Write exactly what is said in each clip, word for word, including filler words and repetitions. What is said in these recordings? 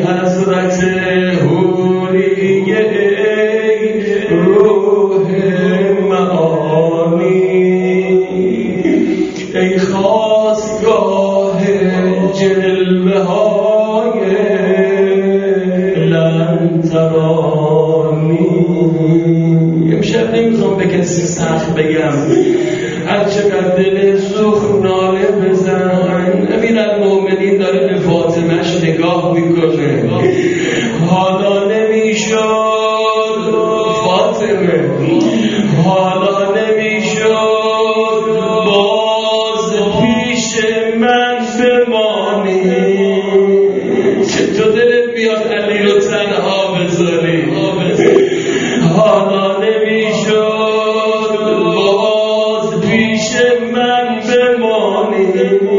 حضرت حوریه ای روح معانی، ای خواستگاه جلوه های لن ترانی. امشب نمیخوام به کسی سخت بگم، هر چقدر دل سوخت ناله بزن. امیرالمومنین داره به فاطمه‌اش نگاه میکنه، حالا نمیشد فاطمه، حالا نمیشد باز پیش من بمانی. چطور دلت بیاد علی رو تنها بذاری؟ حالا نمیشد باز پیش من بمانی.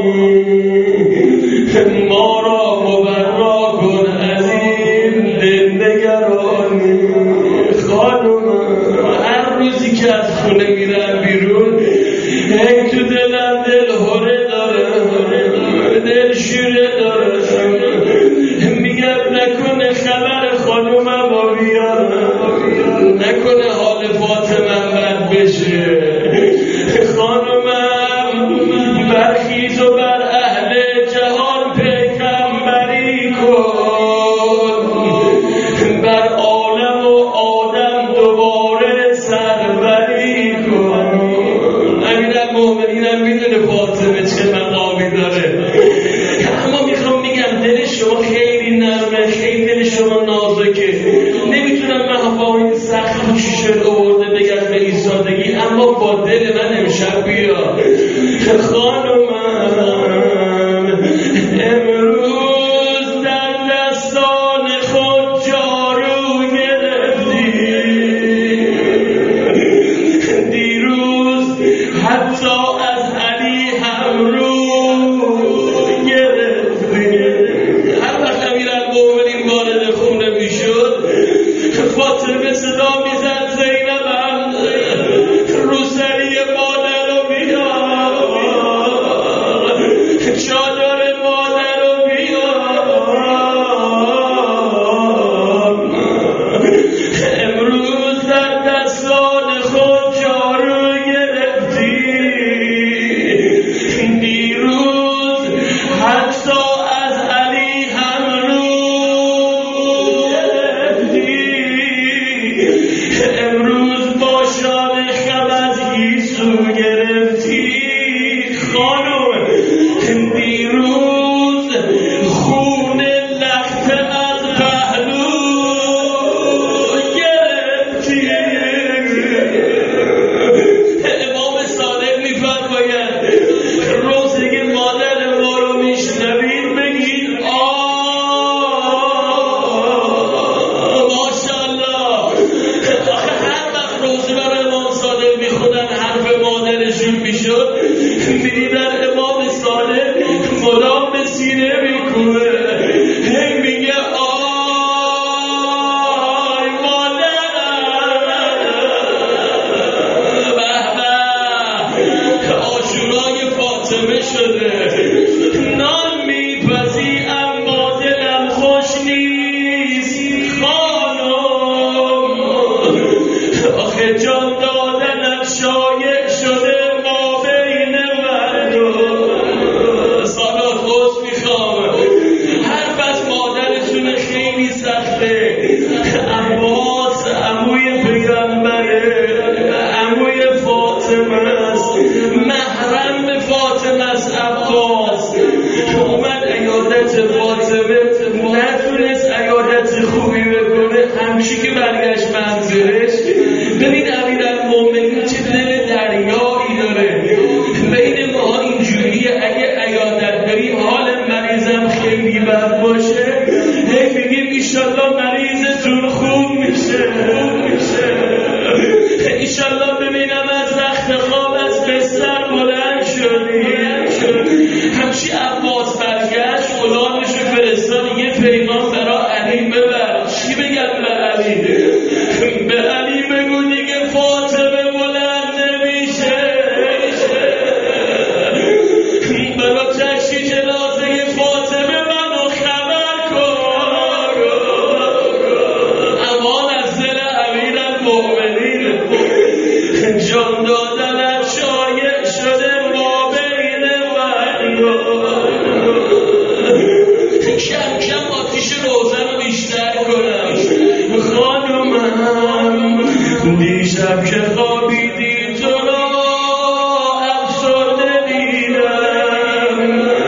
ما را مبرا کن از این دل نگرانی. خانم هر روزی که از خونه میرم بیرون هی تو دلم دل هره داره، دل شیره داره. میگم نکنه خبر خانومم رو بیارم، نکنه حال فاطمه بد بشه. خانومم برخیز و بر اهل جهان پیغمبری کن، بر عالم و آدم دوباره سروری کن. امیرالمومنینم میدونه فاطمه چه مقامی داره، اما میخوام میگم دل شما خیلی نرمه، خیلی دل شما نازکه. نمیتونم من با این سخت شیشه آورده بگم به این سادگی، اما با دل من امشب بیا. خانومم امروز در دستان خود جارو گرفتی، دیروز حتی از علی هم رو گرفتی. هر وقت امیرالمومنین وارد خونه میشد فاطمه صدا میزد زینبم روسری مادر رو بیار، چادر مادر رو بیار. امروز در دستان خود جارو گرفتی، دیروز حتی از علی هم رو گرفتی، امروز با شان خبزگی سو گرفتی. خانم دیروز خون لخت از پهلو گرفتی. امام صادق میفرماید روزه مادر ما رو میشنوید بگید آه ماشاءالله. هر وقت روزه بر امام صادق میخونن حرف مادرشون میشد، میدیدن امام صادق مدام به سینه میکنه، هی میگه آی مادرم، به به عاشورای فاطمه شده. نان میپزی اما دلم خوش نیست خانم، آخه جان دادنم شایع شده ما بین مردم. سالات خوش میخوام حرف از مادرتون خیلی سخته. عباس عموی پیغمبره، عموی فاطمه است، محرم به فاطمه است. عباس اومد عیادت فاطمه، نتونست عیادت خوبی بکنه، همچی که برگشت منزلش. ببین امیرالمومنین چه دل دریایی داره. بین ما اینجوریه اگه عیادت بریم حال مریضم خیلی بد باشه هی میگیم ایشالله مریضتون خوب میشه، خوب میشه. ایشالله ببینم از رخت خواب از بستر بلند شدی. همچی عباس برگشت غلامشو فرستاد یه پیغام برای علی ببر. چی بگم به علی؟ به علی بگو دیگه فاطمه بلند نمیشه، برای تشییع جنازه فاطمه منو خبر کن. شب که خوابیدی تو را افسرده دیدم،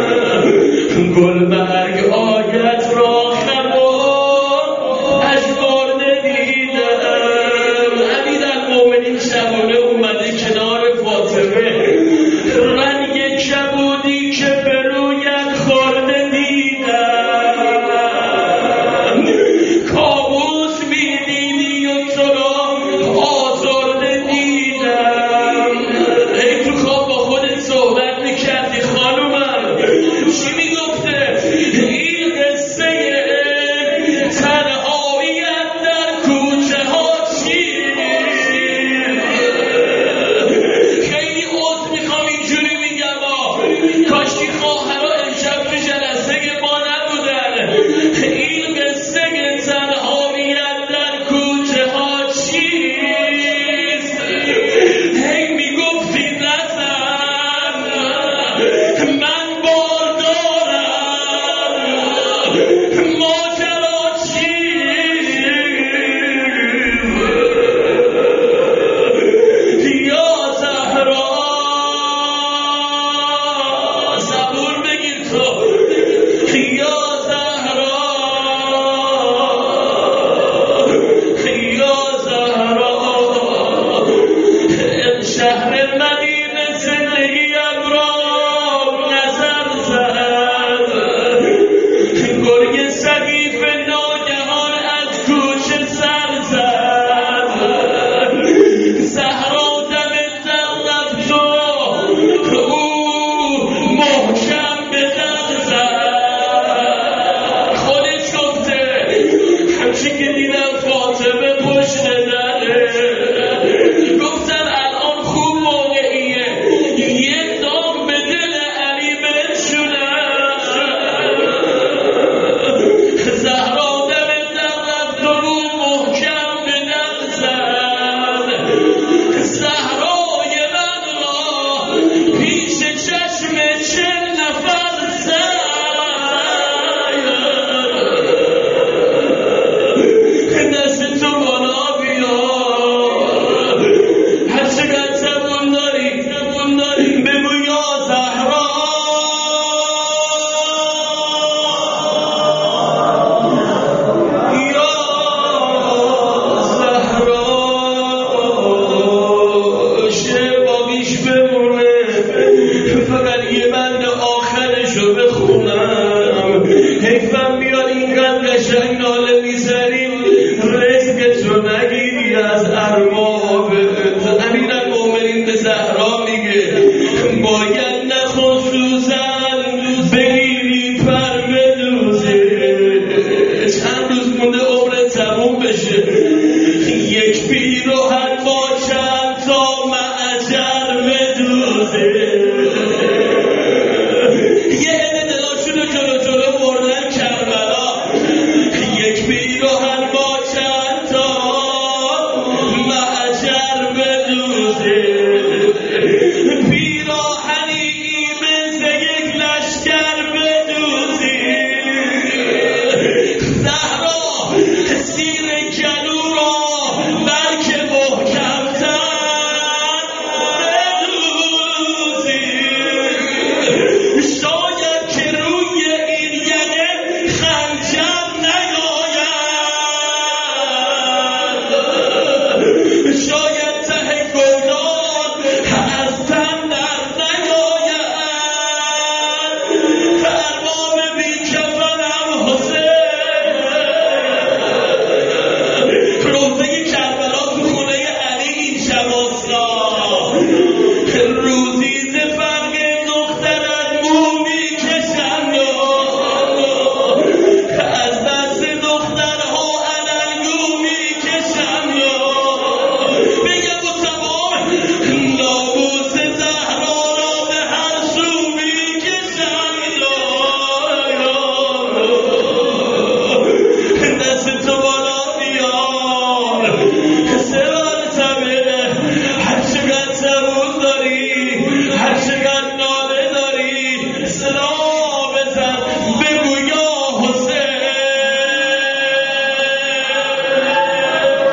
گلبرگ آیت را خبر اشبارده دیدم. امیرالمومنین شبانه اومده کنار فاطمه، رنگ کبودی که به رویت خورده دیدم، کابوس میدیدی و تو را آزرده دیدم. ای تو خواب با خودت صحبت میکردی خانومم، چی میگفته؟ این قصه تنهاییت در کوچه ها چیه؟ خیلی عذر میخوام اینجوری میگم ها، کاشکی خواهرها امشب تو جلسه ما نبودن. این قصه تنهاییت در کوچه ها چیست؟ هی میگفتی نزن من باردارم، ماجرا چیست؟ یا زهرا صبور بگیر تو، یا زهرا یا زهرا شهر مدینه زندگیم را نظر زد، گرگ سقیف ناگهان از کوچه سر زد، زهرا دم در رفت و او محکم به در زد. خودش گفته همچی که دیدم فاطمه پشت دره، گفتم الان خوب موقعیه یه دام به دل علی بنشونم. زهرا دم در رفت و او محکم به در زد، زهرای من را پیش چشم چه نفر زد. دست تو بالا بیار، هر چقدر زبون داری زبون داری بگو یا زهرا. یا زهرا شعر باقیش بمونه، فقط یه بند آخرشو بخونم. حیفم بیاد اینقدر قشنگ ناله میزنیم رزق تو نگیری از اربابت. امیرالمومنین به زهرا میگه باید نه خصوصا بگیری پر بدوزه، چند روز مونده عمر تموم بشه، یک پیراهن با چند تا معجر بدوزه. یه عده دلاشون رو جلو جلو بردن کربلا، یک پیراهن